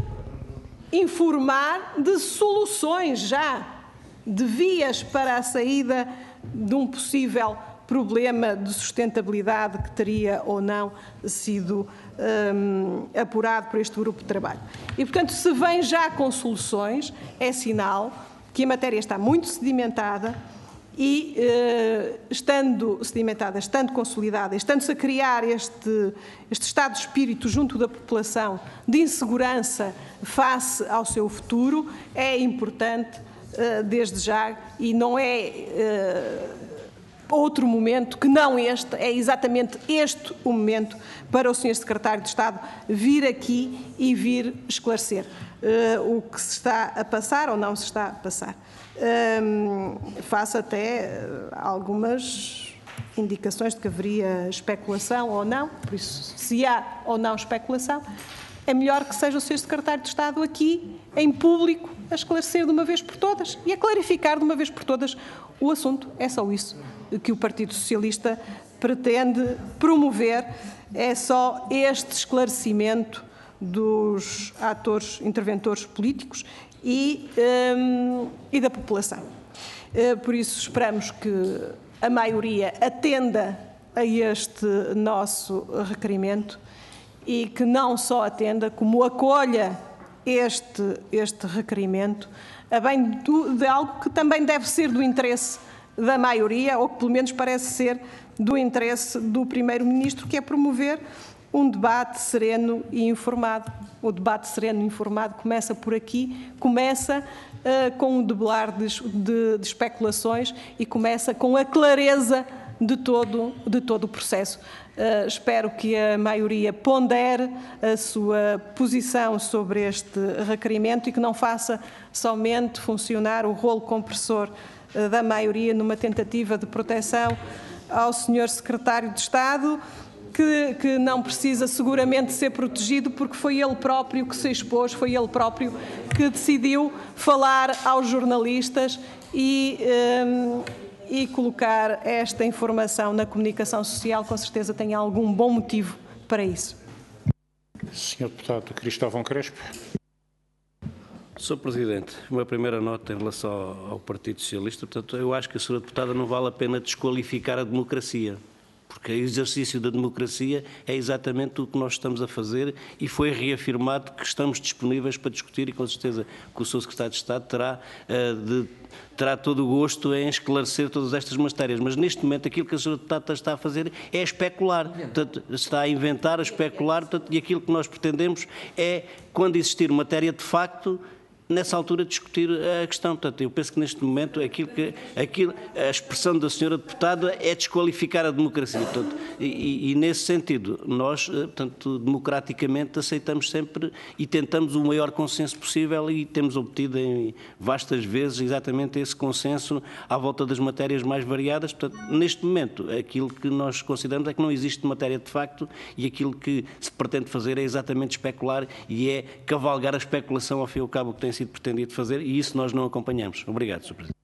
informar de soluções já, de vias para a saída de um possível problema de sustentabilidade que teria ou não sido um, apurado por este grupo de trabalho. E, portanto, se vem já com soluções, é sinal que a matéria está muito sedimentada e, eh, estando sedimentada, estando consolidada, estando-se a criar este, este estado de espírito junto da população de insegurança face ao seu futuro, é importante, eh, desde já, e não é eh, outro momento que não este, é exatamente este o momento para o senhor Secretário de Estado vir aqui e vir esclarecer uh, o que se está a passar ou não se está a passar. Um, faço até algumas indicações de que haveria especulação ou não, por isso, se há ou não especulação, é melhor que seja o senhor Secretário de Estado aqui, em público, a esclarecer de uma vez por todas e a clarificar de uma vez por todas o assunto. É só isso que o Partido Socialista pretende promover, é só este esclarecimento dos atores, interventores políticos e, um, e da população. Uh, por isso esperamos que a maioria atenda a este nosso requerimento e que não só atenda, como acolha este, este requerimento, a bem do, de algo que também deve ser do interesse da maioria, ou que pelo menos parece ser do interesse do Primeiro-Ministro, que é promover um debate sereno e informado. O debate sereno e informado começa por aqui, começa uh, com um debelar de, de, de especulações e começa com a clareza de todo, de todo o processo. Uh, espero que a maioria pondere a sua posição sobre este requerimento e que não faça somente funcionar o rolo compressor uh, da maioria numa tentativa de proteção ao senhor Secretário de Estado, que, que não precisa seguramente ser protegido porque foi ele próprio que se expôs, foi ele próprio que decidiu falar aos jornalistas e... Um, e colocar esta informação na comunicação social, com certeza tem algum bom motivo para isso. senhor Deputado Cristóvão Crespo. senhor Presidente, uma primeira nota em relação ao Partido Socialista. Portanto, eu acho que a senhora Deputada não vale a pena desqualificar a democracia, porque o exercício da democracia é exatamente o que nós estamos a fazer e foi reafirmado que estamos disponíveis para discutir e com certeza que o senhor Secretário de Estado terá, uh, de, terá todo o gosto em esclarecer todas estas matérias. Mas neste momento aquilo que a senhora Deputada está a fazer é especular, portanto, está a inventar, a especular, portanto, e aquilo que nós pretendemos é, quando existir matéria de facto, nessa altura discutir a questão. Portanto, eu penso que neste momento aquilo que, aquilo, a expressão da senhora Deputada é desqualificar a democracia. Portanto, e, e nesse sentido, nós, portanto, democraticamente aceitamos sempre e tentamos o maior consenso possível e temos obtido em vastas vezes exatamente esse consenso à volta das matérias mais variadas. Portanto, neste momento, aquilo que nós consideramos é que não existe matéria de facto e aquilo que se pretende fazer é exatamente especular e é cavalgar a especulação ao fim e ao cabo que tem sido pretendido fazer e isso nós não acompanhamos. Obrigado, senhor Presidente.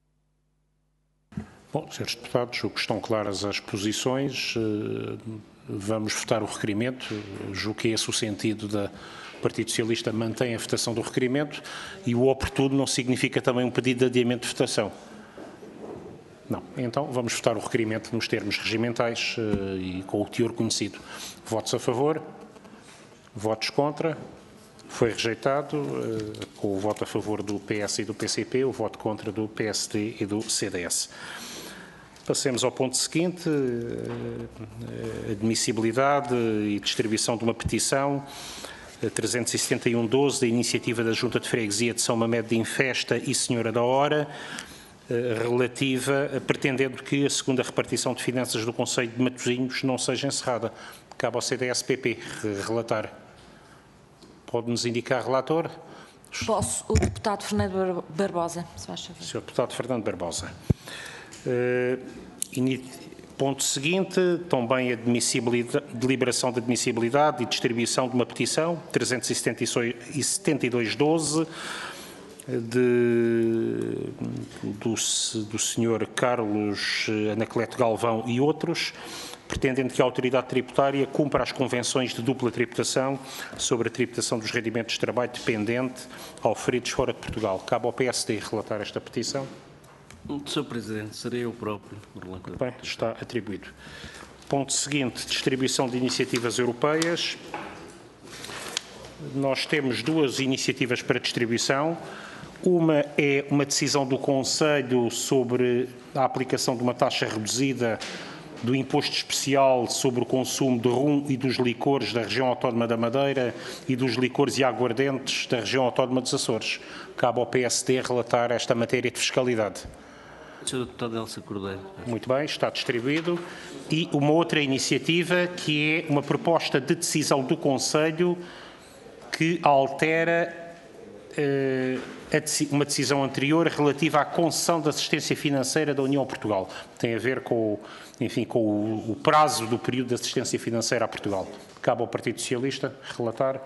Bom, senhores deputados, julgo que estão claras as posições. Vamos votar o requerimento. Julgo que é esse o sentido da Partido Socialista, mantém a votação do requerimento e o oportuno não significa também um pedido de adiamento de votação. Não. Então, vamos votar o requerimento nos termos regimentais e com o teor conhecido. Votos a favor? Votos contra? Foi rejeitado, uh, com o voto a favor do P S e do P C P, o voto contra do P S D e do C D S. Passemos ao ponto seguinte, uh, admissibilidade e distribuição de uma petição uh, trezentos e setenta e um barra doze da iniciativa da Junta de Freguesia de São Mamede de Infesta e Senhora da Hora, uh, relativa, uh, pretendendo que a segunda repartição de finanças do Conselho de Matosinhos não seja encerrada. Cabe ao C D S P P relatar. Pode-nos indicar, relator? Posso. O deputado Fernando Barbosa, se faz favor. senhor Deputado Fernando Barbosa. Uh, ponto seguinte, também a deliberação de admissibilidade e distribuição de uma petição, trezentos e setenta e dois barra doze, de, do, do senhor Carlos Anacleto Galvão e outros, pretendendo que a autoridade tributária cumpra as convenções de dupla tributação sobre a tributação dos rendimentos de trabalho dependente auferidos fora de Portugal. Cabe ao P S D relatar esta petição. senhor Presidente, serei eu próprio o relator. Bem, está atribuído. Ponto seguinte, distribuição de iniciativas europeias. Nós temos duas iniciativas para distribuição. Uma é uma decisão do Conselho sobre a aplicação de uma taxa reduzida do imposto especial sobre o consumo de rum e dos licores da região autónoma da Madeira e dos licores e aguardentes da região autónoma dos Açores. Cabe ao P S D relatar esta matéria de fiscalidade. senhor Deputado Elsa Cordeiro. Muito bem, está distribuído. E uma outra iniciativa que é uma proposta de decisão do Conselho que altera eh, uma decisão anterior relativa à concessão de assistência financeira da União a Portugal. Tem a ver com, enfim, com o, o prazo do período de assistência financeira a Portugal. Cabe ao Partido Socialista relatar.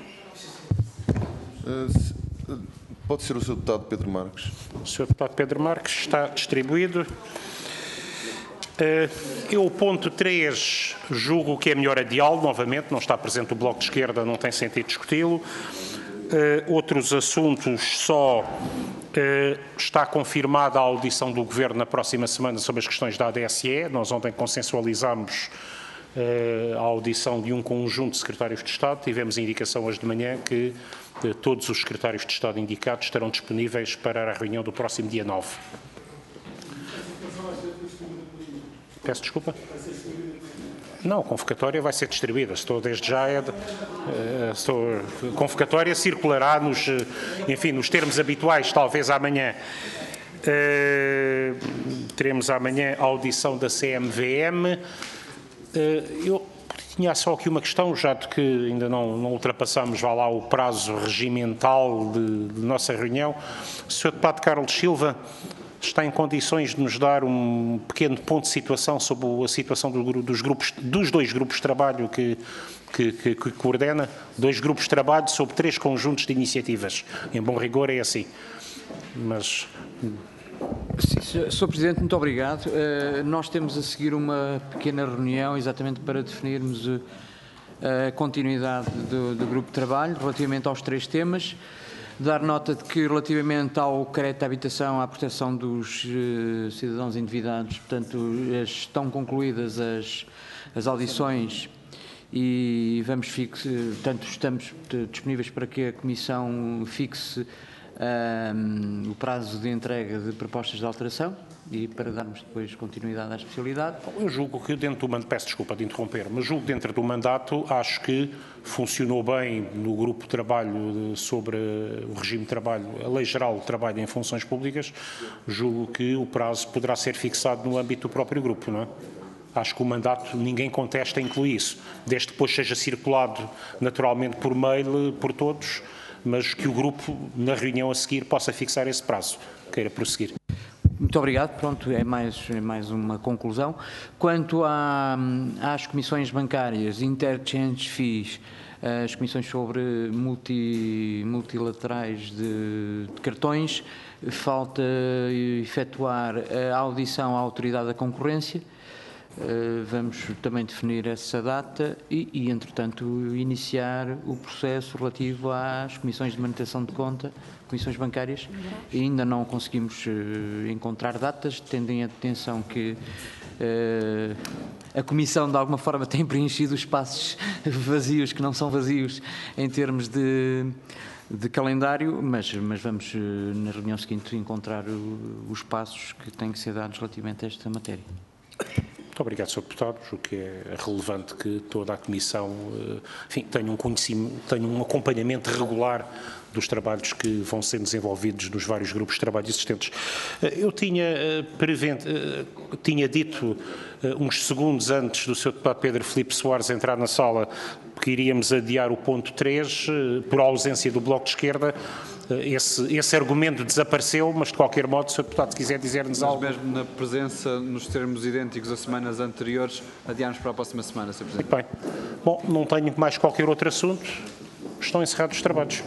Uh, pode ser o senhor Deputado Pedro Marques. O senhor Deputado Pedro Marques está distribuído. Eu, ponto três, julgo que é melhor adiá-lo, novamente, não está presente o Bloco de Esquerda, não tem sentido discuti-lo. Uh, outros assuntos, só uh, está confirmada a audição do Governo na próxima semana sobre as questões da A D S E. Nós ontem consensualizámos uh, a audição de um conjunto de secretários de Estado. Tivemos indicação hoje de manhã que uh, todos os secretários de Estado indicados estarão disponíveis para a reunião do próximo dia nove. Peço desculpa. Não, a convocatória vai ser distribuída. Estou desde já. É de, uh, estou, a convocatória circulará nos, enfim, nos termos habituais, talvez amanhã. Uh, teremos amanhã a audição da C M V M. Uh, eu tinha só aqui uma questão, já de que ainda não, não ultrapassamos, vá lá, o prazo regimental de, de nossa reunião. O senhor Deputado Carlos Silva está em condições de nos dar um pequeno ponto de situação sobre a situação do, dos, grupos, dos dois grupos de trabalho que, que, que, que coordena, dois grupos de trabalho sobre três conjuntos de iniciativas. Em bom rigor é assim. Mas... Sim, senhor Presidente, muito obrigado. Uh, nós temos a seguir uma pequena reunião exatamente para definirmos uh, a continuidade do, do grupo de trabalho relativamente aos três temas. Dar nota de que, relativamente ao crédito de habitação, à proteção dos uh, cidadãos endividados, portanto, estão concluídas as, as audições e vamos fixe, portanto, estamos disponíveis para que a Comissão fixe um, o prazo de entrega de propostas de alteração e para darmos depois continuidade à especialidade. Eu julgo que dentro do mandato, peço desculpa de interromper, mas julgo que dentro do mandato acho que funcionou bem no grupo de trabalho sobre o regime de trabalho, a Lei Geral de Trabalho em Funções Públicas, julgo que o prazo poderá ser fixado no âmbito do próprio grupo, não é? Acho que o mandato, ninguém contesta, inclui isso, desde que depois seja circulado naturalmente por mail, por todos, mas que o grupo, na reunião a seguir, possa fixar esse prazo. Queira prosseguir. Muito obrigado. Pronto, é mais, é mais uma conclusão. Quanto à, às comissões bancárias, interchange fees, as comissões sobre multi, multilaterais de, de cartões, falta efetuar a audição à Autoridade da Concorrência. Vamos também definir essa data e, e, entretanto, iniciar o processo relativo às comissões de manutenção de conta, comissões bancárias. E ainda não conseguimos uh, encontrar datas, tendo em atenção que uh, a Comissão, de alguma forma, tem preenchido os espaços vazios, que não são vazios, em termos de, de calendário, mas, mas vamos, uh, na reunião seguinte, encontrar o, os passos que têm que ser dados relativamente a esta matéria. Muito obrigado, senhor Deputado. O que é relevante que toda a Comissão, enfim, tenha um conhecimento, tenha um acompanhamento regular dos trabalhos que vão sendo desenvolvidos nos vários grupos de trabalho existentes. Eu tinha, prevent, tinha dito uns segundos antes do senhor Deputado Pedro Filipe Soares entrar na sala que iríamos adiar o ponto três por ausência do Bloco de Esquerda. Esse, esse argumento desapareceu, mas de qualquer modo, se o deputado se quiser dizer-nos algo... Mas mesmo na presença, nos termos idênticos a semanas anteriores, adiamos para a próxima semana, senhor Presidente. Muito bem. Bom, não tenho mais qualquer outro assunto. Estão encerrados os trabalhos.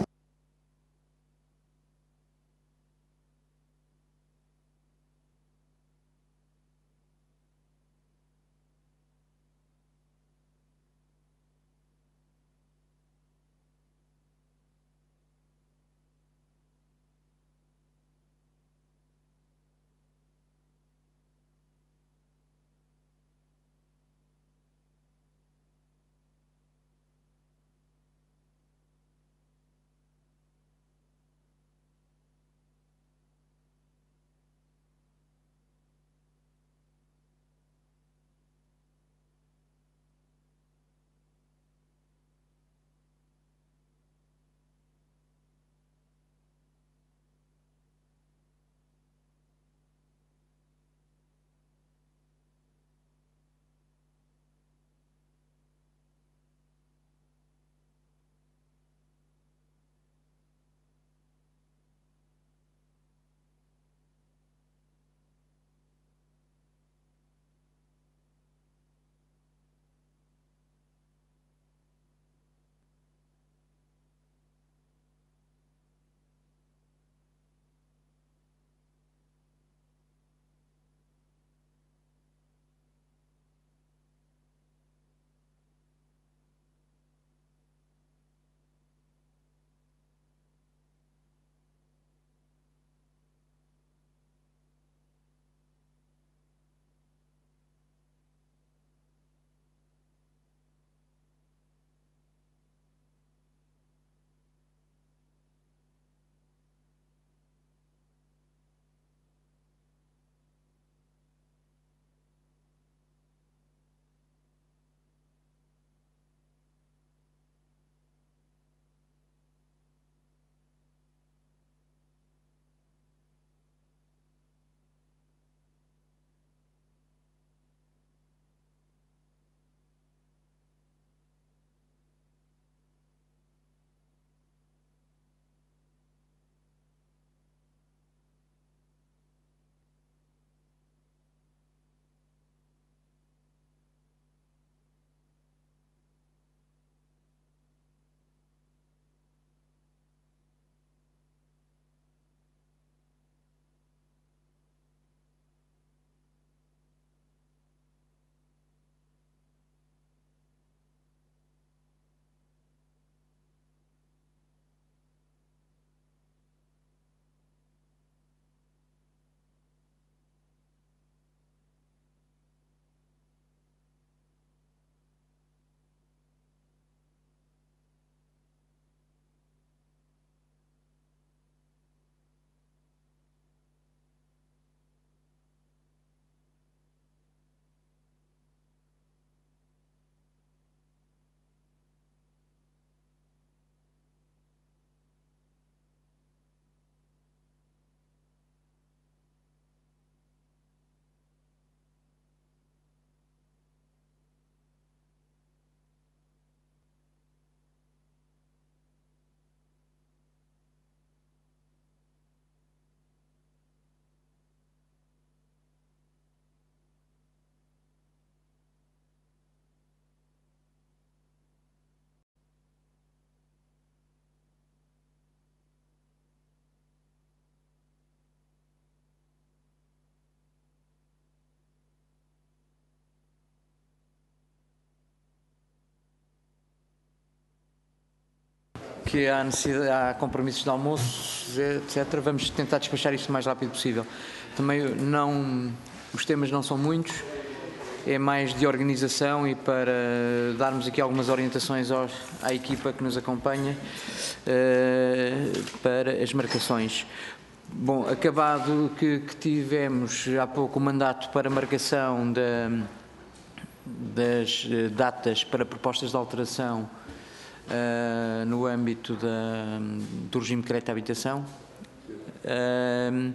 que há, necessidade, há compromissos de almoço, etcétera. Vamos tentar despachar isto o mais rápido possível. Também não, os temas não são muitos, é mais de organização e para darmos aqui algumas orientações aos, à equipa que nos acompanha uh, para as marcações. Bom, acabado que, que tivemos há pouco o mandato para marcação da, das datas para propostas de alteração uh, no âmbito da, do regime de crédito à habitação. Uh,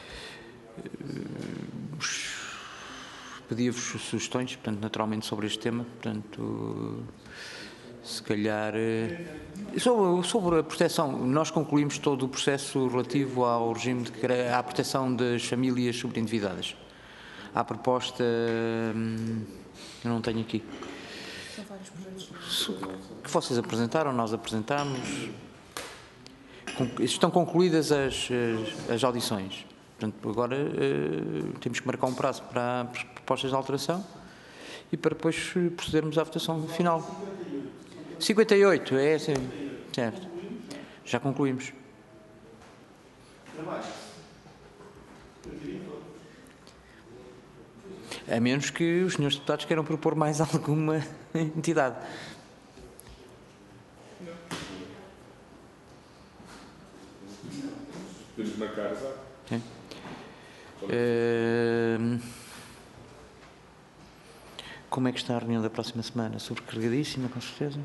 Pedia-vos sugestões, portanto, naturalmente, sobre este tema, portanto, se calhar... Sobre, sobre a proteção, nós concluímos todo o processo relativo ao regime de à proteção das famílias sobreendividadas. A proposta, eu não tenho aqui. São vários projetos. Que vocês apresentaram, nós apresentámos. Estão concluídas as, as, as audições. Portanto, agora uh, temos que marcar um prazo para as propostas de alteração e para depois procedermos à votação final. cinquenta e oito, é assim, certo. Já concluímos. A menos que os senhores deputados queiram propor mais alguma entidade. Podemos marcar, exato. É. Uh, como é que está a reunião da próxima semana? Sobrecarregadíssima, com certeza.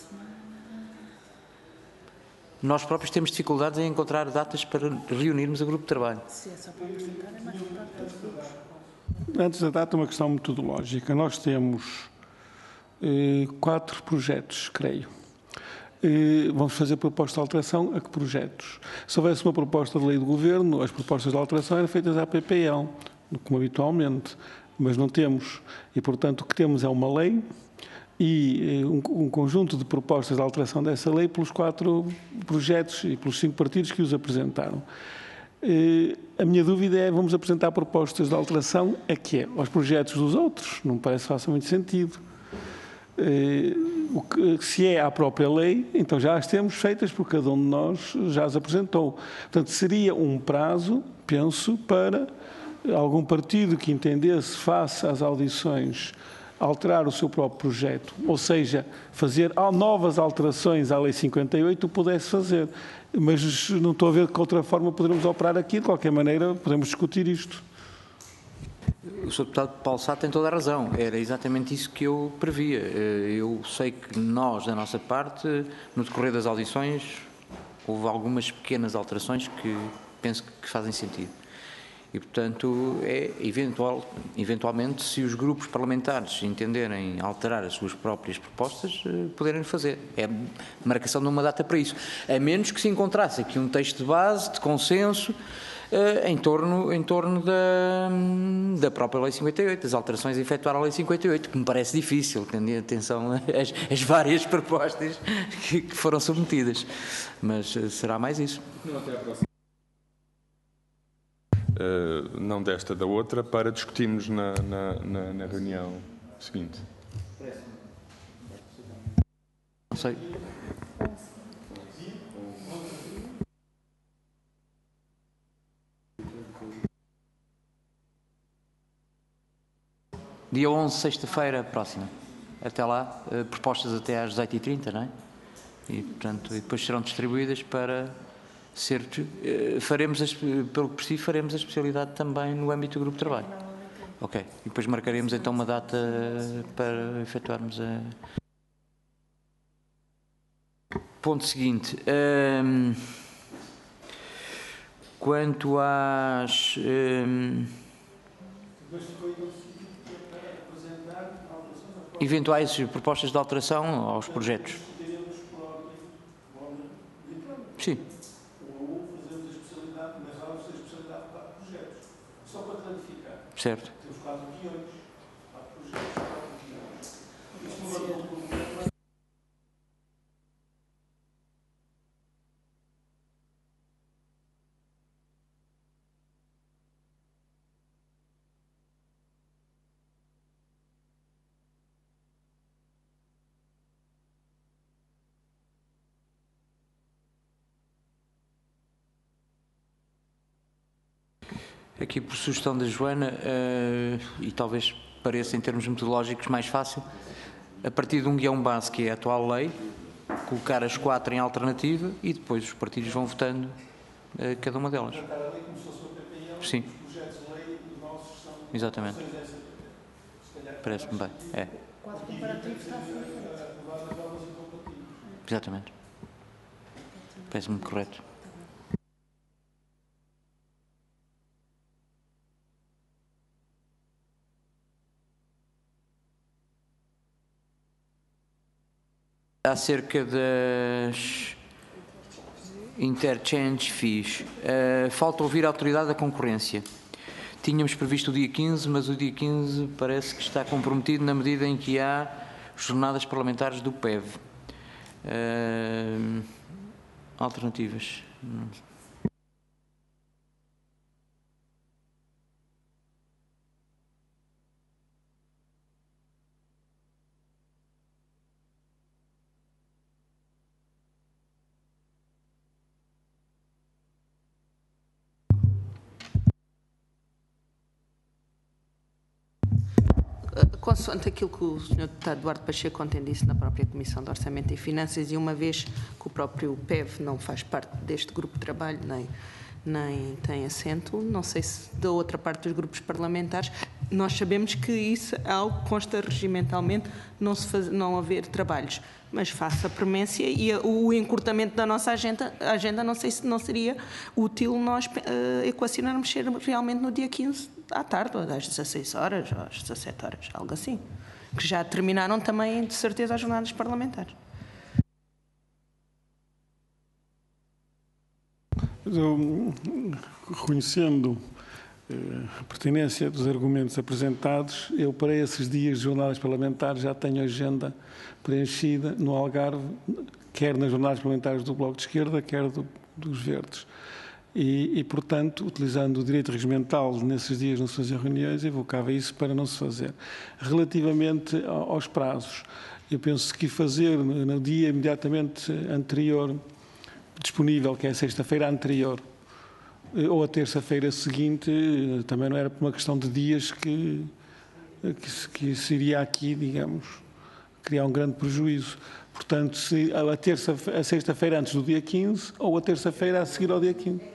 Nós próprios temos dificuldades em encontrar datas para reunirmos o grupo de trabalho. Se é só para apresentar, é mais vontade para os grupos. Antes da data, uma questão metodológica. Nós temos eh, quatro projetos, creio. Eh, vamos fazer proposta de alteração a que projetos? Se houvesse uma proposta de lei do Governo, as propostas de alteração eram feitas à P P L, como habitualmente, mas não temos. E, portanto, o que temos é uma lei e eh, um, um conjunto de propostas de alteração dessa lei pelos quatro projetos e pelos cinco partidos que os apresentaram. Eh, a minha dúvida é, vamos apresentar propostas de alteração a quê? Aos projetos dos outros? Não me parece que faça muito sentido. Eh, o que, se é à própria lei, então já as temos feitas, porque cada um de nós já as apresentou. Portanto, seria um prazo, penso, para algum partido que entendesse, face às audições, alterar o seu próprio projeto, ou seja, fazer novas alterações à Lei cinquenta e oito, pudesse fazer. Mas não estou a ver de que outra forma poderemos operar aqui. De qualquer maneira, podemos discutir isto. O senhor deputado Paulo Sá tem toda a razão. Era exatamente isso que eu previa. Eu sei que nós, da nossa parte, no decorrer das audições, houve algumas pequenas alterações que penso que fazem sentido. E, portanto, é eventual, eventualmente, se os grupos parlamentares entenderem alterar as suas próprias propostas, poderem fazer. É marcação de uma data para isso. A menos que se encontrasse aqui um texto de base, de consenso, em torno, em torno da, da própria Lei cinquenta e oito, das alterações a efetuar à Lei cinquenta e oito, que me parece difícil, tendo em atenção as, as várias propostas que, que foram submetidas. Mas será mais isso. Não, até à próxima. Uh, não desta, da outra, para discutirmos na, na, na, na reunião seguinte. Não sei. Dia onze, sexta-feira próxima. Até lá, uh, propostas até às dezoito e trinta, não é? E, portanto, e depois serão distribuídas para ser... Uh, faremos, as, pelo que preciso, faremos a especialidade também no âmbito do grupo de trabalho. Ok. E depois marcaremos então uma data para efetuarmos a... Ponto seguinte. Um, quanto às... Um, eventuais propostas de alteração aos projetos. Sim. Certo. Aqui, por sugestão da Joana, uh, e talvez pareça em termos metodológicos mais fácil, a partir de um guião base, que é a atual lei, colocar as quatro em alternativa e depois os partidos vão votando uh, cada uma delas. Sim. Exatamente. Parece-me bem. É. Exatamente. Parece-me correto. Acerca das interchange fees, uh, falta ouvir a autoridade da concorrência. Tínhamos previsto o dia quinze, mas o dia quinze parece que está comprometido na medida em que há jornadas parlamentares do P E V. Uh, alternativas. Consoante aquilo que o senhor Deputado Eduardo Pacheco ontem disse na própria Comissão de Orçamento e Finanças, e uma vez que o próprio P E V não faz parte deste grupo de trabalho, nem, nem tem assento, não sei se da outra parte dos grupos parlamentares, nós sabemos que isso é algo que consta regimentalmente, não, se faz, não haver trabalhos, mas faça a premência e a, o encurtamento da nossa agenda, agenda, não sei se não seria útil nós uh, equacionarmos ser realmente no dia quinze à tarde, ou às dezasseis horas, ou às dezassete horas, algo assim. Que já terminaram também, de certeza, as jornadas parlamentares. Eu, reconhecendo a pertinência dos argumentos apresentados, eu para esses dias de jornadas parlamentares já tenho a agenda preenchida no Algarve, quer nas jornadas parlamentares do Bloco de Esquerda, quer do, dos Verdes. E, e, portanto, utilizando o direito regimental nesses dias não se faziam reuniões, evocava isso para não se fazer. Relativamente aos prazos, eu penso que fazer no dia imediatamente anterior, disponível, que é a sexta-feira anterior, ou a terça-feira seguinte, também não era por uma questão de dias que, que, que seria aqui, digamos, criar um grande prejuízo. Portanto, se a, terça, a sexta-feira antes do dia quinze ou a terça-feira a seguir ao dia quinze.